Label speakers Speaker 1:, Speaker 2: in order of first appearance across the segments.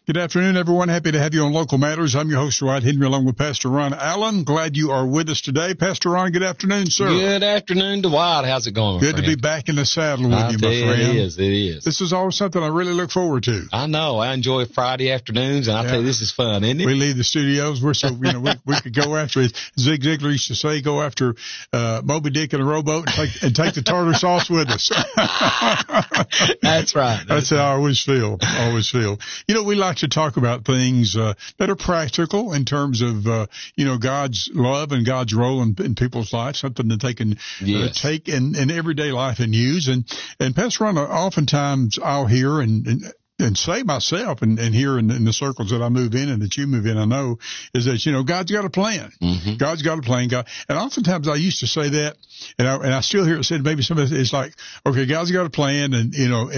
Speaker 1: Good afternoon, everyone. Happy to have you on Local Matters. I'm your host, Dwight Henry, along with Pastor Ron Allen. Glad you are with us today. Pastor Ron, good afternoon, sir.
Speaker 2: Good afternoon, Dwight. How's it going, my
Speaker 1: Good
Speaker 2: friend?
Speaker 1: to be back in the saddle with you, my friend.
Speaker 2: It is.
Speaker 1: This is always something I really look forward to.
Speaker 2: I know. I enjoy Friday afternoons, and I tell you, this is fun, isn't it?
Speaker 1: We leave the studios. We're so, we could go after, as Zig Ziglar used to say, go after Moby Dick in a rowboat and take the tartar sauce with us.
Speaker 2: That's right.
Speaker 1: That's how I always feel. We like to talk about things that are practical in terms of, God's love and God's role in people's lives, something that they can take in everyday life and use. And Pastor Ron, oftentimes I'll hear and say myself and here in the circles that I move in and that you move in, I know is that, God's got a plan.
Speaker 2: Mm-hmm.
Speaker 1: God's got a plan. And oftentimes I used to say that and I still hear it said, maybe somebody, it's like, okay, God's got a plan and,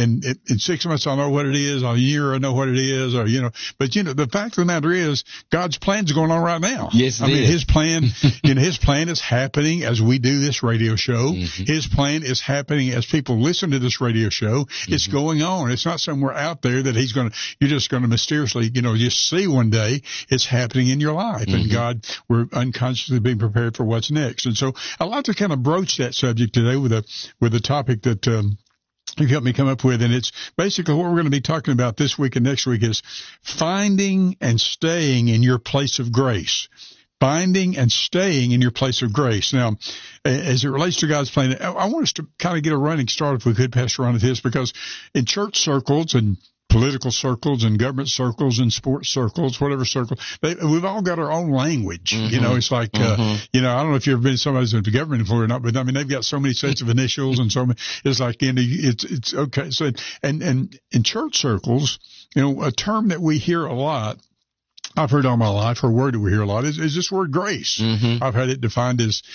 Speaker 1: in 6 months I'll know what it is, a year I know what it is, or, but the fact of the matter is God's plan's going on right now.
Speaker 2: Yes, it is.
Speaker 1: His plan, his plan is happening as we do this radio show.
Speaker 2: Mm-hmm.
Speaker 1: His plan is happening as people listen to this radio show. Mm-hmm. It's going on. It's not somewhere out there that you're just going to mysteriously, just see one day. It's happening in your life.
Speaker 2: Mm-hmm.
Speaker 1: And God, we're unconsciously being prepared for what's next. And so I'd like to kind of broach that subject today with a topic that, you've helped me come up with, and it's basically what we're going to be talking about this week and next week is finding and staying in your place of grace. Finding and staying in your place of grace. Now, as it relates to God's plan, I want us to kind of get a running start, if we could, Pastor Ron, at this, because in church circles and political circles and government circles and sports circles, whatever circle, we've all got our own language.
Speaker 2: Mm-hmm.
Speaker 1: It's like, I don't know if you've ever been somebody who's in the government before or not, but they've got so many sets of initials and so many, it's like, it's okay. So, and in church circles, a term that we hear a lot, I've heard all my life, or a word that we hear a lot is this word grace.
Speaker 2: Mm-hmm.
Speaker 1: I've had it defined as,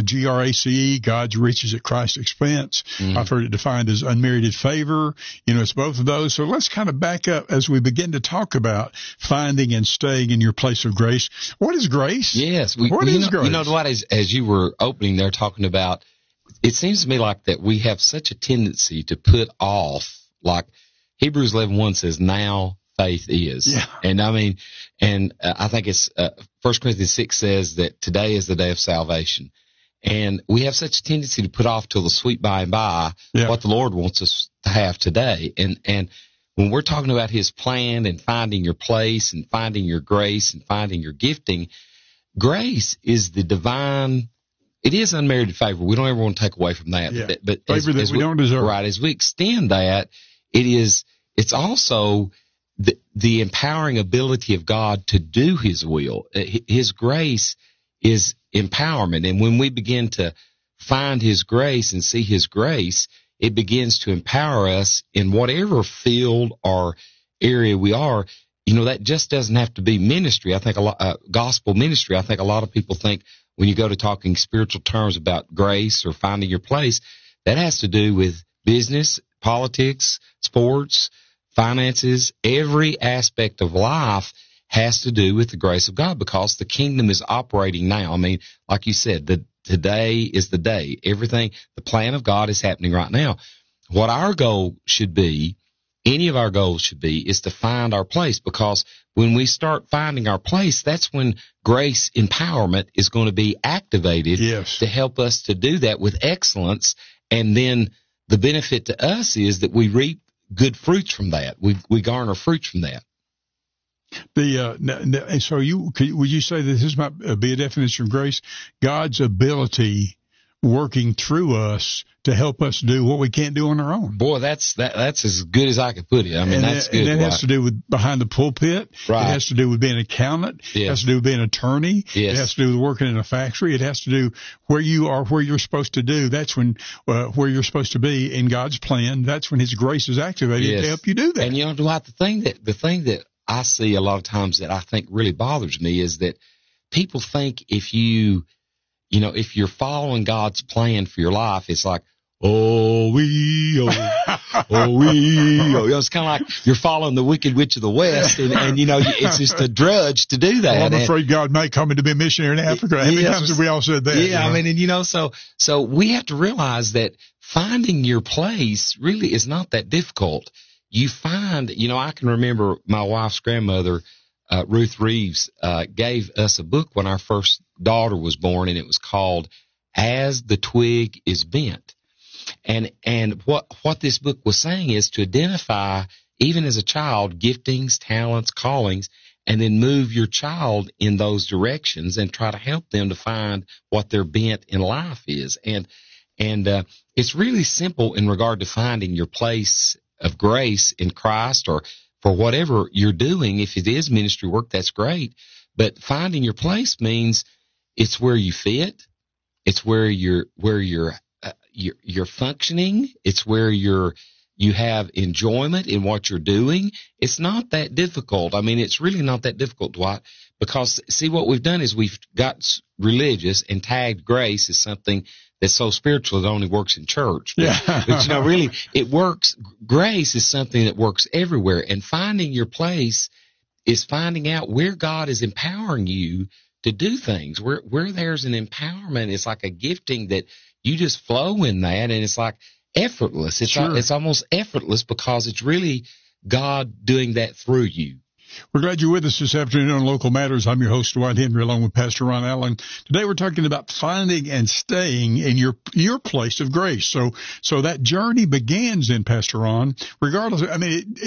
Speaker 1: GRACE, God's riches at Christ's expense. Mm-hmm. I've heard it defined as unmerited favor. It's both of those. So let's kind of back up as we begin to talk about finding and staying in your place of grace. What is grace?
Speaker 2: Yes.
Speaker 1: What is grace?
Speaker 2: What, as you were opening there talking about, it seems to me like that we have such a tendency to put off, like Hebrews 11:1 says, now faith is.
Speaker 1: Yeah.
Speaker 2: And I think it's 1 Corinthians 6 says that today is the day of salvation. And we have such a tendency to put off till the sweet by and by what the Lord wants us to have today. And when we're talking about his plan and finding your place and finding your grace and finding your gifting, grace is the divine. It is unmerited favor. We don't ever want to take away from that.
Speaker 1: Yeah.
Speaker 2: But
Speaker 1: favor that we don't deserve.
Speaker 2: Right. As we extend that, it's also the empowering ability of God to do his will. His grace is empowerment. And when we begin to find his grace and see his grace, it begins to empower us in whatever field or area we are. That just doesn't have to be ministry. I think gospel ministry. I think a lot of people think when you go to talking spiritual terms about grace or finding your place, that has to do with business, politics, sports, finances. Every aspect of life has to do with the grace of God because the kingdom is operating now. I mean, like you said, today is the day. Everything, the plan of God is happening right now. What our goal should be, any of our goals should be, is to find our place, because when we start finding our place, that's when grace empowerment is going to be activated to help us to do that with excellence. And then the benefit to us is that we reap good fruits from that. We garner fruits from that.
Speaker 1: So would you say that this might be a definition of grace? God's ability working through us to help us do what we can't do on our own.
Speaker 2: Boy, that's as good as I could put it. I mean, that's good.
Speaker 1: And that has to do with behind the pulpit.
Speaker 2: Right.
Speaker 1: It has to do with being an accountant.
Speaker 2: Yes.
Speaker 1: It has to do with being an attorney.
Speaker 2: Yes.
Speaker 1: It has to do with working in a factory. It has to do where you are, where you're supposed to do. That's when where you're supposed to be in God's plan. That's when his grace is activated to help you do that.
Speaker 2: And Dwight, the thing that I see a lot of times that I think really bothers me is that people think if you're following God's plan for your life, it's like, it's kind of like you're following the Wicked Witch of the West, and it's just a drudge to do that.
Speaker 1: Well, I'm afraid God may call me to be a missionary in Africa. How many times have we all said that?
Speaker 2: Yeah, I mean, and so we have to realize that finding your place really is not that difficult. you find, I can remember my wife's grandmother, Ruth Reeves, gave us a book when our first daughter was born, and it was called As the Twig is Bent. And what this book was saying is to identify, even as a child, giftings, talents, callings, and then move your child in those directions and try to help them to find what their bent in life is. And it's really simple in regard to finding your place of grace in Christ, or for whatever you're doing. If it is ministry work, that's great. But finding your place means it's where you fit. It's where you're functioning. It's where you have enjoyment in what you're doing. It's not that difficult. I mean, it's really not that difficult, Dwight, because see, what we've done is we've got religious and tagged grace as something that's so spiritual it only works in church. But really, it works. Grace is something that works everywhere. And finding your place is finding out where God is empowering you to do things, where there's an empowerment. It's like a gifting that you just flow in that, and it's like effortless. It's almost effortless because it's really God doing that through you.
Speaker 1: We're glad you're with us this afternoon on Local Matters. I'm your host, Dwight Henry, along with Pastor Ron Allen. Today we're talking about finding and staying in your place of grace. So that journey begins in, Pastor Ron, regardless. I mean,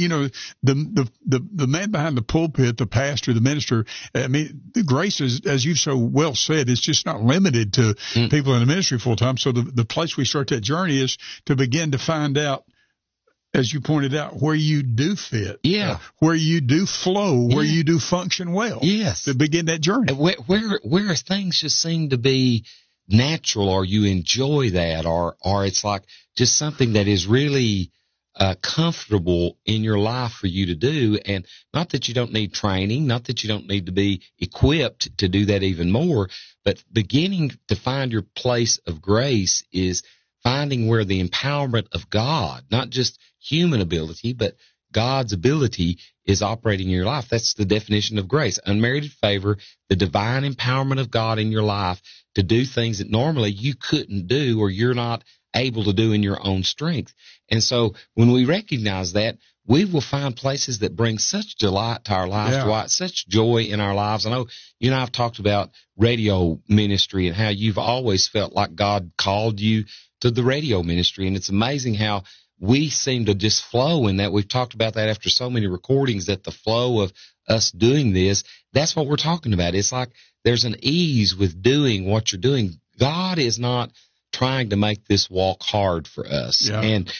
Speaker 1: the man behind the pulpit, the pastor, the minister, I mean, the grace is, as you've so well said, it's just not limited to people in the ministry full time. So the place we start that journey is to begin to find out, as you pointed out, where you do fit, where you do flow, where you do function well.
Speaker 2: Yes,
Speaker 1: to begin that journey.
Speaker 2: Where things just seem to be natural, or you enjoy that, or it's like just something that is really comfortable in your life for you to do, and not that you don't need training, not that you don't need to be equipped to do that even more, but beginning to find your place of grace is finding where the empowerment of God, not just human ability, but God's ability is operating in your life. That's the definition of grace. Unmerited favor, the divine empowerment of God in your life to do things that normally you couldn't do, or you're not able to do in your own strength. And so when we recognize that, we will find places that bring such delight to our lives, Dwight, such joy in our lives. I know you and I have talked about radio ministry and how you've always felt like God called you to the radio ministry. And it's amazing how we seem to just flow in that. We've talked about that after so many recordings, that the flow of us doing this, that's what we're talking about. It's like there's an ease with doing what you're doing. God is not trying to make this walk hard for us.
Speaker 1: Yeah.
Speaker 2: And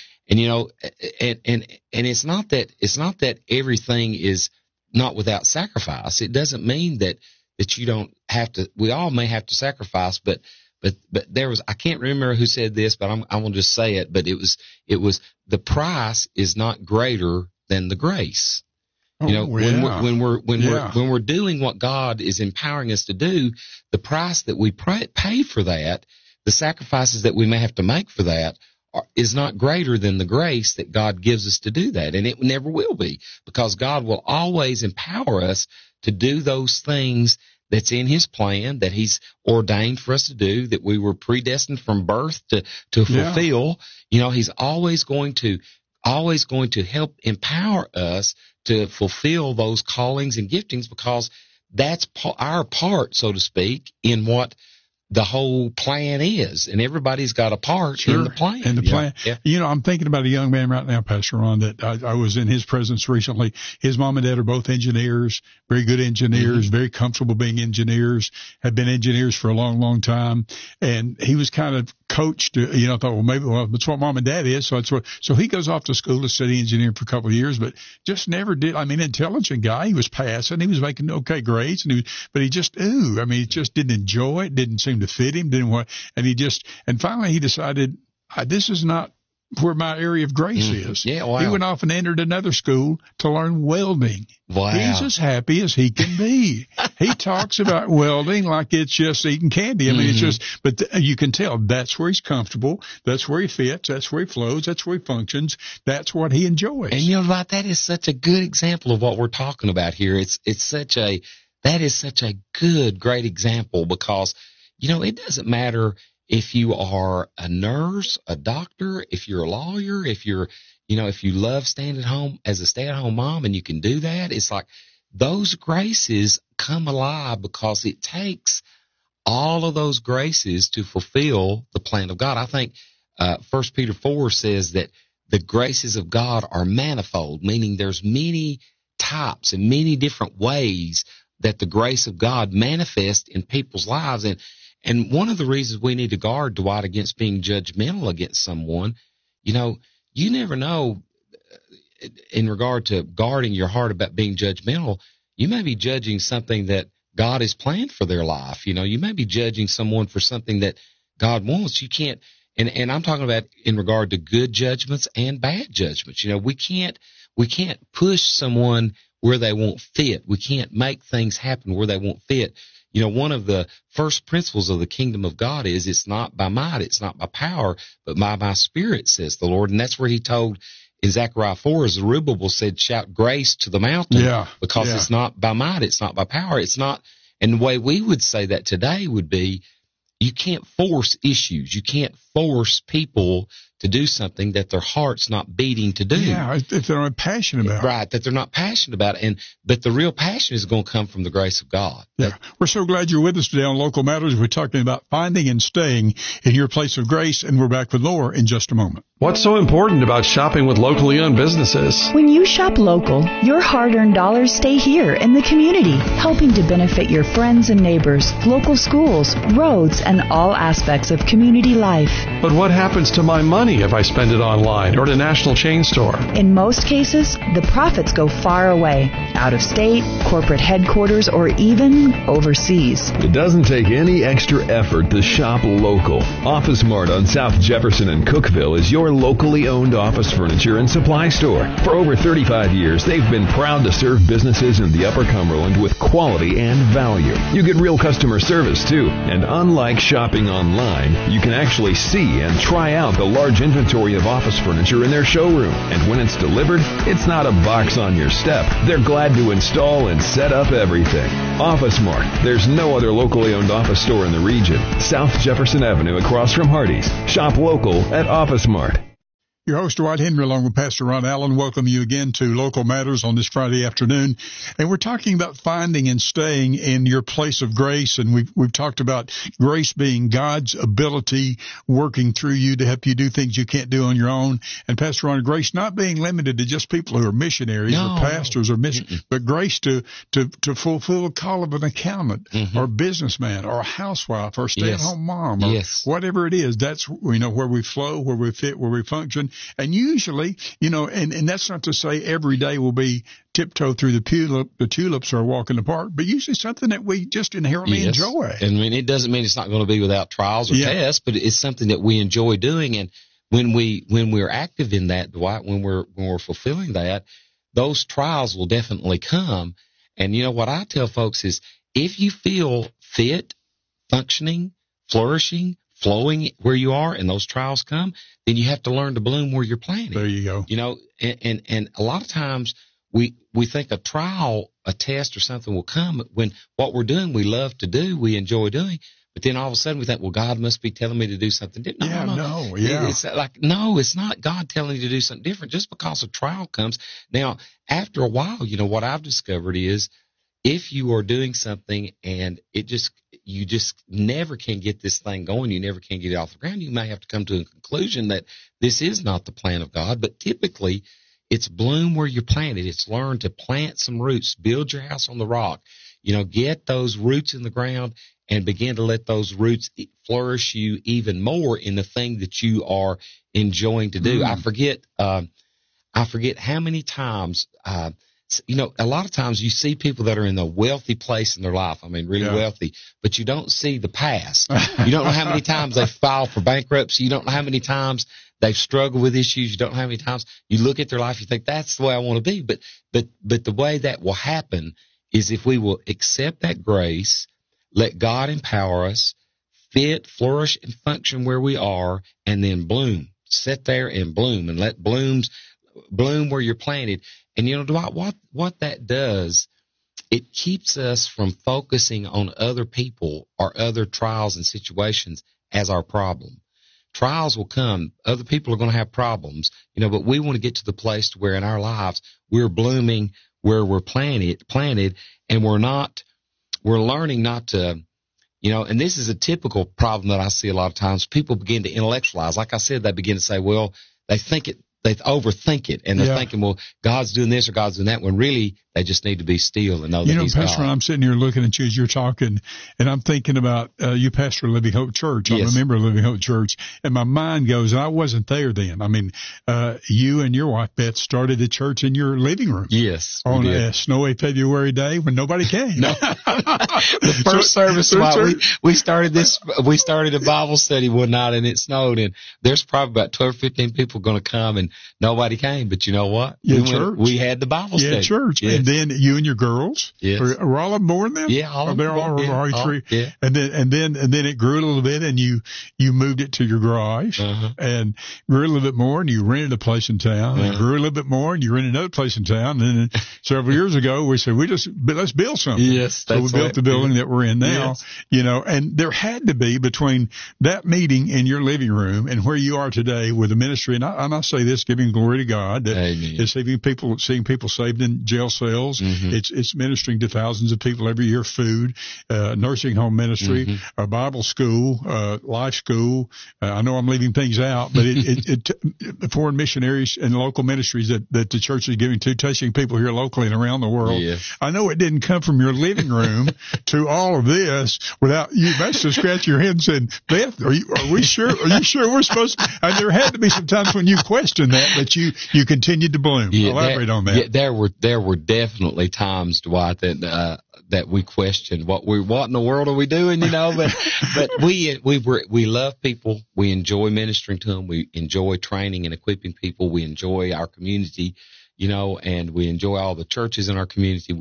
Speaker 2: it's not that everything is not without sacrifice. It doesn't mean that you don't have to. We all may have to sacrifice, but there was, I can't remember who said this, but I will just say it. But it was the price is not greater than the grace. When we're doing what God is empowering us to do, the price that we pay for that, the sacrifices that we may have to make for that, is not greater than the grace that God gives us to do that. And it never will be, because God will always empower us to do those things that's in His plan, that He's ordained for us to do, that we were predestined from birth to fulfill. He's always going to help empower us to fulfill those callings and giftings, because that's our part, so to speak, in what the whole plan is, and everybody's got a part in the plan.
Speaker 1: In the plan. Yeah. I'm thinking about a young man right now, Pastor Ron, that I was in his presence recently. His mom and dad are both engineers, very good engineers, very comfortable being engineers, have been engineers for a long, long time. And he was kind of coached, I thought, that's what mom and dad is. So he goes off to school to study engineering for a couple of years, but just never did. I mean, intelligent guy. He was passing. He was making okay grades, but he just, he just didn't enjoy it, didn't seem to fit him, and finally he decided, this is not where my area of grace is.
Speaker 2: Yeah, wow.
Speaker 1: He went off and entered another school to learn welding.
Speaker 2: Wow.
Speaker 1: He's as happy as he can be. He talks about welding like it's just eating candy. I mean, it's just, but you can tell that's where he's comfortable. That's where he fits. That's where he flows. That's where he functions. That's what he enjoys.
Speaker 2: And that is such a good example of what we're talking about here. That is such a great example, because it doesn't matter if you are a nurse, a doctor, if you're a lawyer, if you're, if you love staying at home as a stay-at-home mom and you can do that, it's like those graces come alive because it takes all of those graces to fulfill the plan of God. I think 1 Peter 4 says that the graces of God are manifold, meaning there's many types and many different ways that the grace of God manifests in people's lives. And one of the reasons we need to guard, Dwight, against being judgmental against someone, you never know in regard to guarding your heart about being judgmental. You may be judging something that God has planned for their life. You may be judging someone for something that God wants. You can't, and I'm talking about in regard to good judgments and bad judgments. We can't push someone where they won't fit. We can't make things happen where they won't fit. One of the first principles of the kingdom of God is it's not by might, it's not by power, but by my spirit, says the Lord. And that's where he told in Zechariah 4, as Zerubbabel said, shout grace to the mountain, because it's not by might, it's not by power, it's not. And the way we would say that today would be, you can't force issues. You can't force people to do something that their heart's not beating to do.
Speaker 1: Yeah, if they're not passionate about it.
Speaker 2: Right, that they're not passionate about it. But the real passion is going to come from the grace of God.
Speaker 1: Yeah, we're so glad you're with us today on Local Matters. We're talking about finding and staying in your place of grace, and we're back with more in just a moment.
Speaker 3: What's so important about shopping with locally owned businesses?
Speaker 4: When you shop local, your hard-earned dollars stay here in the community, helping to benefit your friends and neighbors, local schools, roads, and all aspects of community life.
Speaker 3: But what happens to my money if I spend it online or at a national chain store?
Speaker 4: In most cases, the profits go far away, out of state, corporate headquarters, or even overseas.
Speaker 5: It doesn't take any extra effort to shop local. Office Mart on South Jefferson and Cookeville is your locally owned office furniture and supply store. For over 35 years, they've been proud to serve businesses in the Upper Cumberland with quality and value. You get real customer service too, and unlike shopping online, you can actually see and try out the large inventory of office furniture in their showroom. And when it's delivered, it's not a box on your step. They're glad to install and set up everything. Office Mart. There's no other locally owned office store in the region. South Jefferson Avenue across from Hardee's. Shop local at Office Mart.
Speaker 1: Your host, Dwight Henry, along with Pastor Ron Allen, welcome you again to Local Matters on this Friday afternoon. And we're talking about finding and staying in your place of grace. And we've talked about grace being God's ability working through you to help you do things you can't do on your own. And Pastor Ron, grace not being limited to just people who are missionaries or pastors or but grace to fulfill the call of an accountant or businessman or a housewife or a stay-at-home mom or whatever it is. That's, where we flow, where we fit, where we function. And usually, and that's not to say every day will be tiptoe through the tulips or walk in the park, but usually something that we just inherently enjoy.
Speaker 2: And it doesn't mean it's not going to be without trials or tests, but it's something that we enjoy doing. And when we're active in that, Dwight, when we're fulfilling that, those trials will definitely come. And what I tell folks is, if you feel fit, functioning, flourishing, flowing where you are, and those trials come, then you have to learn to bloom where you're planted.
Speaker 1: There you go.
Speaker 2: And a lot of times we think a trial, a test or something will come when what we're doing, we love to do, we enjoy doing, but then all of a sudden we think, well, God must be telling me to do something different. No. It's like, no, it's not God telling you to do something different just because a trial comes. Now, after a while, what I've discovered is, if you are doing something and you just never can get this thing going, you never can get it off the ground, you may have to come to a conclusion that this is not the plan of God. But typically, it's bloom where you're planted. It's learn to plant some roots, build your house on the rock, get those roots in the ground and begin to let those roots flourish you even more in the thing that you are enjoying to do. I forget how many times, a lot of times you see people that are in a wealthy place in their life. I mean, really wealthy, but you don't see the past. You don't know how many times they filed for bankruptcy. You don't know how many times they've struggled with issues. You don't know how many times you look at their life. You think that's the way I want to be. But the way that will happen is if we will accept that grace, let God empower us, fit, flourish, and function where we are, and then bloom. Sit there and bloom, and let bloom where you're planted. And Dwight, what that does, it keeps us from focusing on other people or other trials and situations as our problem. trials will come. Other people are going to have problems, but we want to get to the place to where in our lives we're blooming where we're planted, and we're learning not to, and this is a typical problem that I see a lot of times. People begin to intellectualize. Like I said, they begin to say, well, they overthink it, and they're thinking, well, God's doing this or God's doing that, when really they just need to be still and know that He's
Speaker 1: Pastor,
Speaker 2: God.
Speaker 1: I'm sitting here looking at you as you're talking, and I'm thinking about you pastor Living Hope Church. I'm a member of Living Hope Church, and my mind goes, and I wasn't there then. I mean, you and your wife, Beth, started the church in your living room.
Speaker 2: Yes.
Speaker 1: On a snowy February day when nobody came.
Speaker 2: No. The first service, we started a Bible study one night, and it snowed, and there's probably about 12 or 15 people going to come, and nobody came. But you know what? We had the Bible study.
Speaker 1: Yeah, church. Yes. And then you and your girls.
Speaker 2: Yes.
Speaker 1: Were all of them born then?
Speaker 2: Yeah, all of them.
Speaker 1: They're all three.
Speaker 2: Yeah.
Speaker 1: And then it grew a little bit, and you moved it to your garage, and grew a little bit more, and you rented a place in town, and grew a little bit more, and you rented another place in town. And then several years ago, we said, let's build something.
Speaker 2: Yes.
Speaker 1: So we built the building that we're in now, and there had to be between that meeting in your living room and where you are today with the ministry. And I say this, giving glory to God, that it's seeing people saved in jail cells. It's ministering to thousands of people every year, food, nursing home ministry, a Bible school, life school. I know I'm leaving things out, but it foreign missionaries and local ministries that the church is giving to, touching people here locally and around the world.
Speaker 2: Yes.
Speaker 1: I know it didn't come from your living room to all of this without you must have scratched your head and said, Beth, are we sure? Are you sure we're supposed to? And there had to be some times when you questioned that, but you continued to bloom. Elaborate on that.
Speaker 2: Yeah, there were definitely times, Dwight, that we questioned what in the world are we doing, but we love people. We enjoy ministering to them. We enjoy training and equipping people. We enjoy our community, and we enjoy all the churches in our community.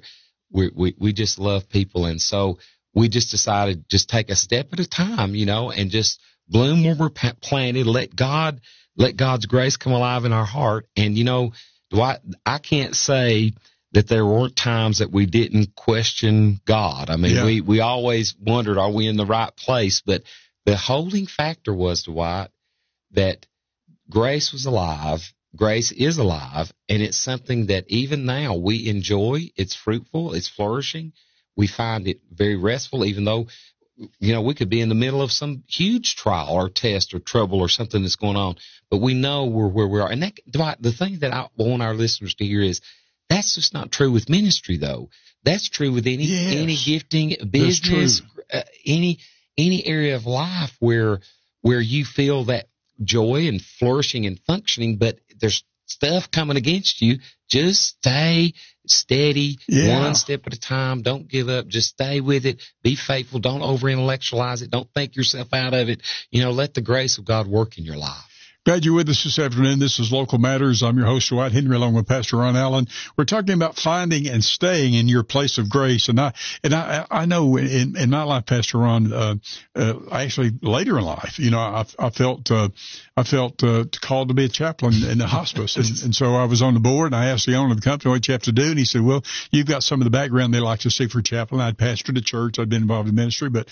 Speaker 2: We just love people. And so we just decided just take a step at a time, and just bloom where we're planted. Let God's grace come alive in our heart. And, Dwight, I can't say that there weren't times that we didn't question God. I mean, we always wondered, are we in the right place? But the holding factor was, Dwight, that grace was alive. Grace is alive, and it's something that even now we enjoy. It's fruitful. It's flourishing. We find it very restful, even though, we could be in the middle of some huge trial or test or trouble or something that's going on, but we know we're where we are. And that, Dwight, the thing that I want our listeners to hear is that's just not true with ministry, though. That's true with any gifting, business, any area of life where you feel that joy and flourishing and functioning, but there's stuff coming against you. Just stay steady, one step at a time. Don't give up. Just stay with it. Be faithful. Don't over-intellectualize it. Don't think yourself out of it. Let the grace of God work in your life.
Speaker 1: Glad you're with us this afternoon. This is Local Matters. I'm your host, Dwight Henry, along with Pastor Ron Allen. We're talking about finding and staying in your place of grace. And I know in my life, Pastor Ron, actually later in life, I felt called to be a chaplain in the hospice. And so I was on the board, and I asked the owner of the company what you have to do. And he said, well, you've got some of the background they like to see for a chaplain. I'd pastored a church. I'd been involved in ministry, but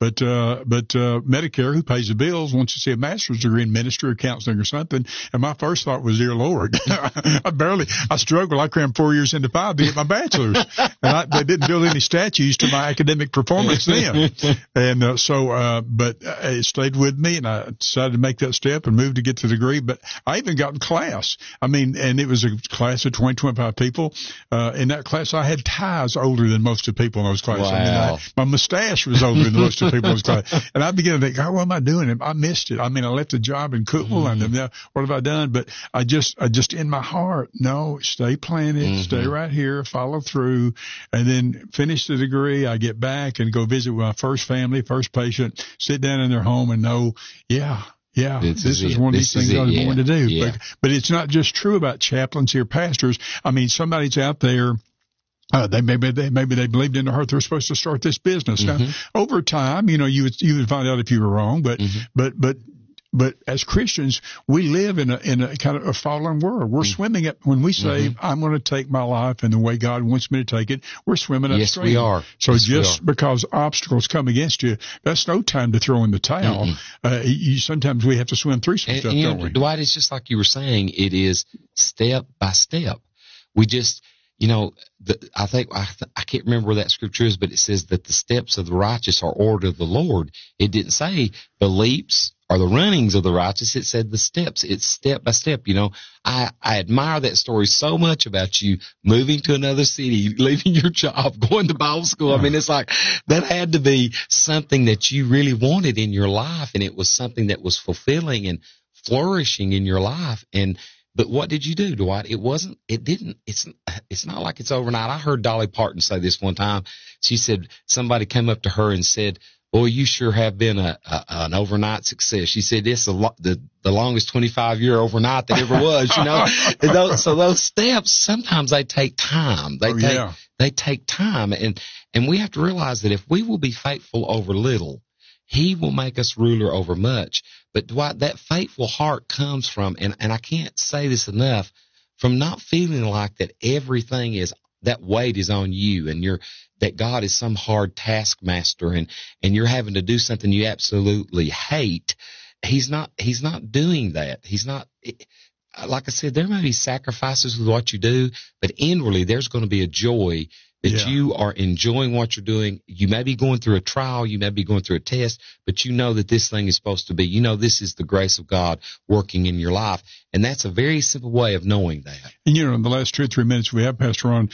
Speaker 1: Medicare, who pays the bills, wants to see a master's degree in ministry or counseling or something. And my first thought was, dear Lord, I struggled. I crammed 4 years into 5 to get my bachelor's. And they didn't build any statues to my academic performance then. And but it stayed with me, and I decided to make that step and move to get the degree. But I even got in class. And it was a class of 20, 25 people. In that class, I had ties older than most of the people in those classes.
Speaker 2: Wow.
Speaker 1: My mustache was older than most of the people in those classes. And I began to think, God, what am I doing? I missed it. I left the job in Cookville, and what have I done? But I just in my heart, no, stay planted, stay right here, follow through, and then finish the degree. I get back and go visit with my first family, first patient, sit down in their home and know, this is one of these things I was born to do.
Speaker 2: Yeah.
Speaker 1: But it's not just true about chaplains here, pastors. Somebody's out there. Maybe they believed in their heart they're supposed to start this business. Now, over time, you would find out if you were wrong, but But as Christians, we live in a kind of a fallen world. We're swimming up when we say, I'm going to take my life in the way God wants me to take it. We're swimming upstream.
Speaker 2: Yes, we are.
Speaker 1: So
Speaker 2: yes,
Speaker 1: just because obstacles come against you, that's no time to throw in the towel. Sometimes we have to swim through some stuff, don't we?
Speaker 2: Dwight, it's just like you were saying. It is step by step. We just, I can't remember where that scripture is, but it says that the steps of the righteous are ordered of the Lord. It didn't say the leaps or the runnings of the righteous. It said the steps. It's step by step. I admire that story so much about you moving to another city, leaving your job, going to Bible school. I mean, it's like that had to be something that you really wanted in your life, and it was something that was fulfilling and flourishing in your life. But what did you do, Dwight? It's not like it's overnight. I heard Dolly Parton say this one time. She said somebody came up to her and said, "Boy, you sure have been an overnight success." She said, "It's the longest 25-year overnight that ever was." So those steps, sometimes they take time. They take time. And we have to realize that if we will be faithful over little, He will make us ruler over much. But Dwight, that faithful heart comes from, and I can't say this enough, from not feeling like that everything is, that weight is on you, and that God is some hard taskmaster, and you're having to do something you absolutely hate. He's not doing that. He's not, like I said, there may be sacrifices with what you do, but inwardly there's going to be a joy that you are enjoying what you're doing. You may be going through a trial, you may be going through a test, but you know that this thing is supposed to be. This is the grace of God working in your life. And that's a very simple way of knowing that.
Speaker 1: And in the last 2 or 3 minutes we have, Pastor Ron,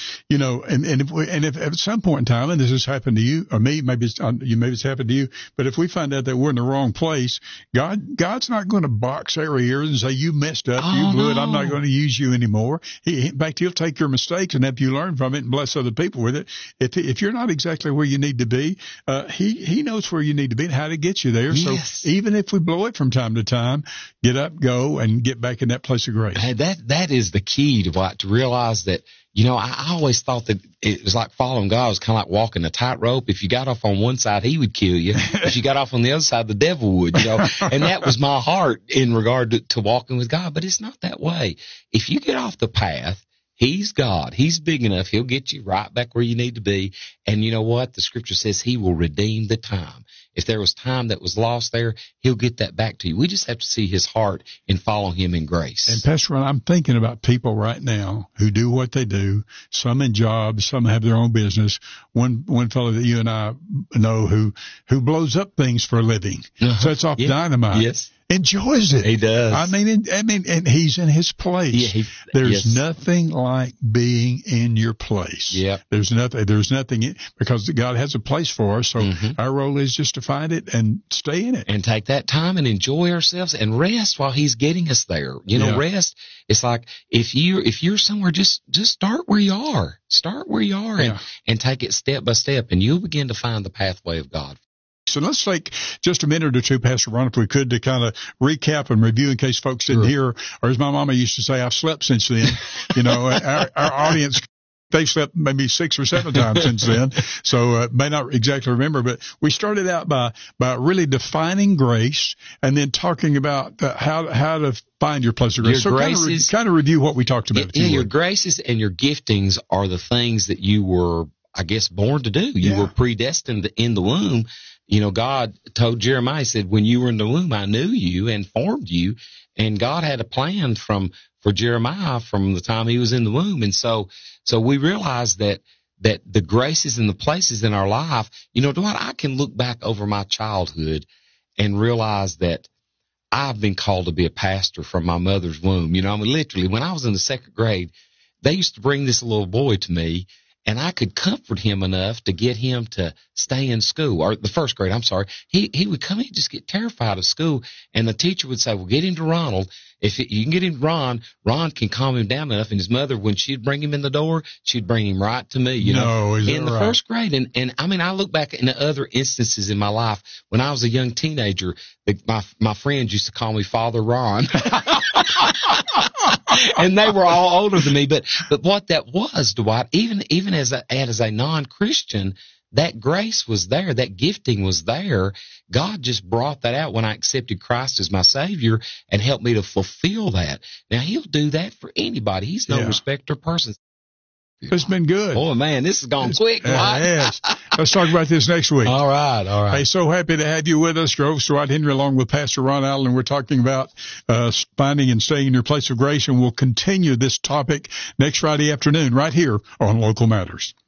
Speaker 1: if at some point in time, and this has happened to you or me, maybe it's happened to you, but if we find out that we're in the wrong place, God's not going to box our ears and say, "You messed up, you blew it, I'm not going to use you anymore." In fact, He'll take your mistakes and help you learn from it and bless other people with it. If you're not exactly where you need to be, He knows where you need to be and how to get you there.
Speaker 2: Yes.
Speaker 1: So even if we blow it from time to time, get up, go, and get back in that place of grace.
Speaker 2: Hey, that is the key to realize that. I always thought that it was like following God. It was kind of like walking a tightrope. If you got off on one side, He would kill you. If you got off on the other side, the devil would, And that was my heart in regard to walking with God. But it's not that way. If you get off the path, He's God. He's big enough. He'll get you right back where you need to be. And you know what? The scripture says He will redeem the time. If there was time that was lost there, He'll get that back to you. We just have to see His heart and follow Him in grace.
Speaker 1: And Pastor Ron, I'm thinking about people right now who do what they do, some in jobs, some have their own business. One fellow that you and I know who blows up things for a living, sets off dynamite.
Speaker 2: Yes.
Speaker 1: Enjoys it.
Speaker 2: He does.
Speaker 1: I mean, and he's in his place.
Speaker 2: Yeah,
Speaker 1: there's nothing like being in your place.
Speaker 2: Yeah.
Speaker 1: There's nothing because God has a place for us. So our role is just to find it and stay in it.
Speaker 2: And take that time and enjoy ourselves and rest while He's getting us there. Rest. It's like if you're somewhere, just start where you are. Start where you are and take it step by step, and you'll begin to find the pathway of God.
Speaker 1: So let's take just a minute or two, Pastor Ron, if we could, to kind of recap and review in case folks didn't hear, or as my mama used to say, I've slept since then. Our audience, they've slept maybe 6 or 7 times since then, so may not exactly remember. But we started out by really defining grace, and then talking about how to find your place of grace.
Speaker 2: Your
Speaker 1: graces, kind of review what we talked about.
Speaker 2: Your graces and your giftings are the things that you were, I guess, born to do. You were predestined in the womb. God told Jeremiah, He said, when you were in the womb, I knew you and formed you. And God had a plan for Jeremiah from the time he was in the womb. And so we realized that the graces and the places in our life, Dwight, I can look back over my childhood and realize that I've been called to be a pastor from my mother's womb. Literally, when I was in the 2nd grade, they used to bring this little boy to me, and I could comfort him enough to get him to stay in school, or the 1st grade, I'm sorry. He would come in and just get terrified of school, and the teacher would say, well, get him to Ronald. If you can get him to Ron can calm him down enough. And his mother, when she'd bring him in the door, she'd bring him right to me, in the 1st grade. And I mean, I look back in other instances in my life when I was a young teenager, my friends used to call me Father Ron. And they were all older than me. But what that was, Dwight, even as a non-Christian, that grace was there. That gifting was there. God just brought that out when I accepted Christ as my Savior and helped me to fulfill that. Now, he'll do that for anybody. He's no respecter of persons.
Speaker 1: It's been good.
Speaker 2: Oh, man, this has gone quick.
Speaker 1: Yes. Let's talk about this next week.
Speaker 2: All right.
Speaker 1: Hey, so happy to have you with us, Grove Dwight Henry, along with Pastor Ron Allen. We're talking about finding and staying in your place of grace, and we'll continue this topic next Friday afternoon right here on Local Matters.